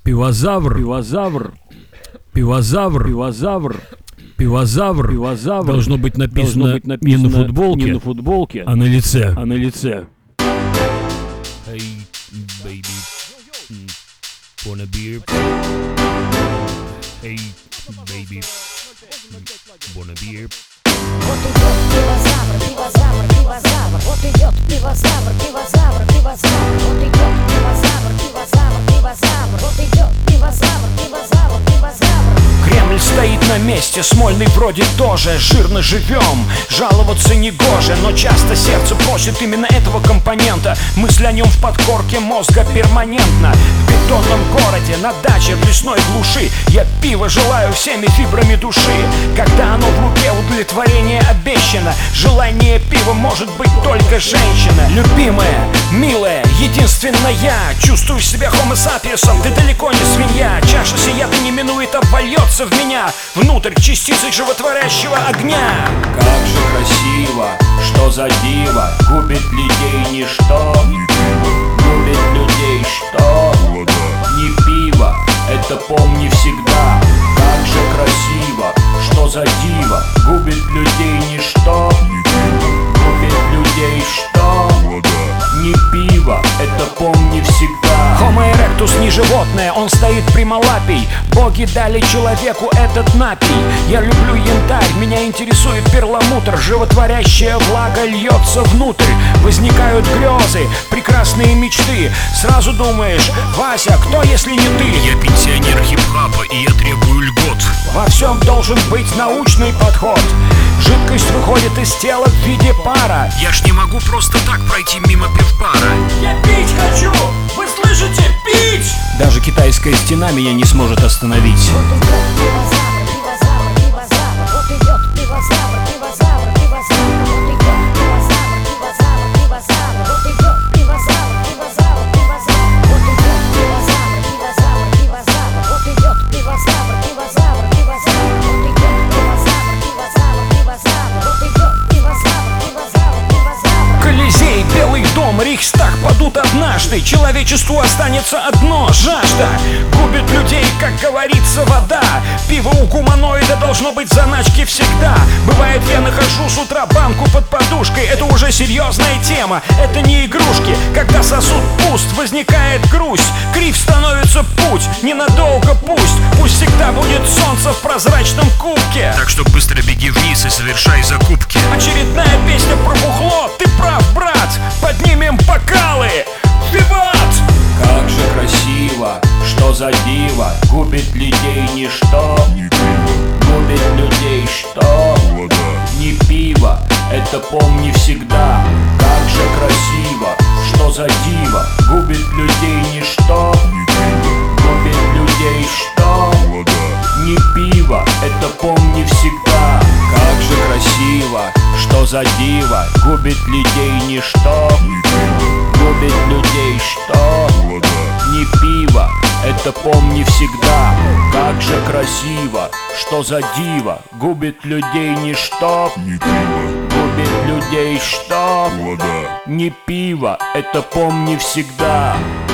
Пивозавр, пивозавр должно быть написано не на футболке, а на лице. Hey, baby, wanna beer? Hey, baby, wanna beer? Вот идет пивозавр, вот идет пивозавр, вот идет пивозавр, вот идет пивозавр. Кремль стоит на месте, Смольный вроде тоже. Жирно живем, жаловаться не гоже, но часто сердце просит именно этого компонента. Мысль о нем в подкорке мозга перманентно. В бетонном городе, на даче, в лесной глуши я пиво желаю всеми фибрами души. Когда оно в руке, удовлетворение обещано. Желание пива может быть только женщина. Любимая, милая, единственная, чувствую себя homo sapiensом, ты далеко не свинья. Чаша сия ты не минует, обвольется в меня, внутрь частицы животворящего огня. Как же красиво, что за диво, губит людей ничто. Губит людей что? Не пиво, это помни всегда. Как же красиво, что за диво, губит людей ничто. Губит людей что? Не пиво, это помни всегда. Homo erectus не животное, он стоит прямолапий. Боги дали человеку этот напий. Я люблю янтарь, меня интересует перламутр. Животворящая влага льется внутрь. Возникают грезы, прекрасные мечты. Сразу думаешь, Вася, кто если не ты? Я пенсионер хип-хапа, и я требую льгот. Во всем должен быть научный подход. Жидкость выходит из тела в виде пара. Я ж не могу просто так пройти мимо пивбара. Я пить хочу! Вы слышите? Пить! Даже китайская стена меня не сможет остановить. Вот идет пивозавр, вот идет пивозавр, вот идет пивозавр, вот идет пивозавр, вот идет пивозавр, вот идет пивозавр, вот идет пивозавр. Колизей, Белый дом, Рейхстаг падут однажды. Человечеству останется одно — жажда. Губит людей, как говорится, вода. Пиво у гуманоида должно быть в заначке всегда. Бывает, я нахожу с утра банку под подушкой. Это уже серьезная тема, это не игрушки. Когда сосуд пуст, возникает грусть. Крив становится путь, ненадолго пусть. Пусть всегда будет солнце в прозрачном кубке. Так что быстро беги вниз и совершай закупки. Очередная песня про бухло, ты прав, брат. Поднимем бокалы, виват! Как же красиво, что за диво, губит людей ничто. Губит людей что? Не пиво, это помни всегда. Как же красиво, что за диво, губит людей ничто. Губит людей что? Не пиво, это помни всегда. Как же красиво, что за диво, губит людей ничто. Губит людей что? Не пиво, это помни всегда. Как же красиво, что за диво, губит людей ничто. Губит людей что? Не пиво, это помни всегда.